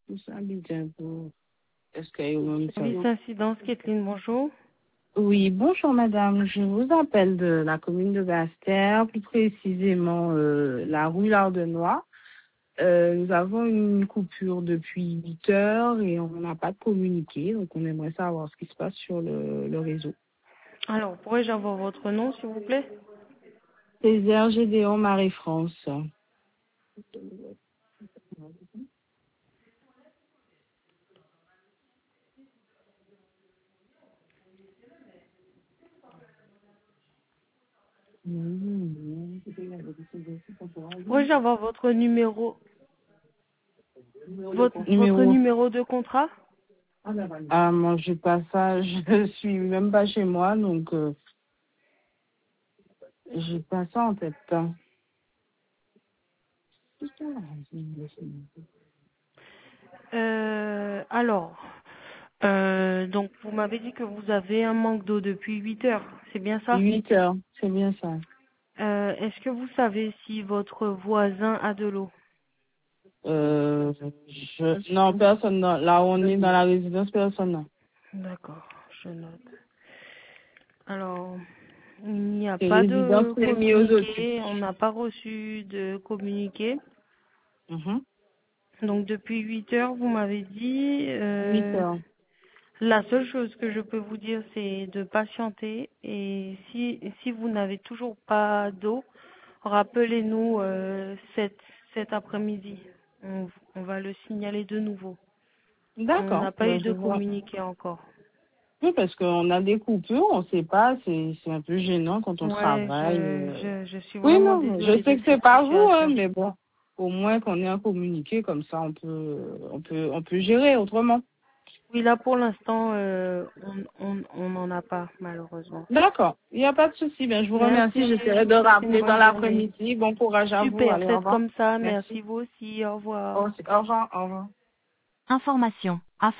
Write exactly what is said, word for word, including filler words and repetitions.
Tout ça, bien pour... Est-ce qu'il y a même ça? Service incidence, Kathleen, bonjour. Oui, bonjour madame. Je vous appelle de la commune de Basse-Terre, plus précisément euh, la rue Lardenois. Euh, nous avons une coupure depuis huit heures et on n'a pas de communiqué, donc on aimerait savoir ce qui se passe sur le, le réseau. Alors, pourrais-je avoir votre nom, s'il vous plaît? Césaire Gédéon Marie-France. Pourrais-je avoir votre numéro, votre, votre Numéro. numéro de contrat? Ah, moi, j'ai pas ça. Je suis même pas chez moi, donc euh, j'ai pas ça en tête. Hein. Euh, alors, euh, donc vous m'avez dit que vous avez un manque d'eau depuis huit heures, c'est bien ça? huit heures, c'est bien ça. Euh, est-ce que vous savez si votre voisin a de l'eau? Euh, je... Non, personne. Non. Là, on est dans la résidence, personne. Non. D'accord, je note. Alors, il n'y a C'est pas résidence de communiqué, on Miosotis. n'a pas reçu de communiqué. Mhm. Donc depuis huit heures, vous m'avez dit. huit Euh, heures. la seule chose que je peux vous dire, c'est de patienter. Et si si vous n'avez toujours pas d'eau, rappelez-nous euh, cet cet après-midi. On, on va le signaler de nouveau. On D'accord. n'a pas eu Ben, de je vois. communiqué encore. Oui, parce qu'on a des coupures, on sait pas, c'est c'est un peu gênant quand on Ouais, travaille. je euh. je je suis Oui, vraiment non, je désolée sais de que c'est cette pas vous, hein, situation. mais bon, au moins qu'on ait un communiqué, comme ça on peut on peut on peut gérer autrement. Oui, là pour l'instant, euh, on on on n'en a pas malheureusement. D'accord, il n'y a pas de souci. Ben, je vous Merci, remercie. je J'essaierai vous de souhaite une rappeler dans bonne journée. l'après-midi. Bon courage à vous. Super, Allez, au faites revoir. comme ça. Merci. Merci vous aussi. Au revoir. Au au revoir. Au revoir. Information.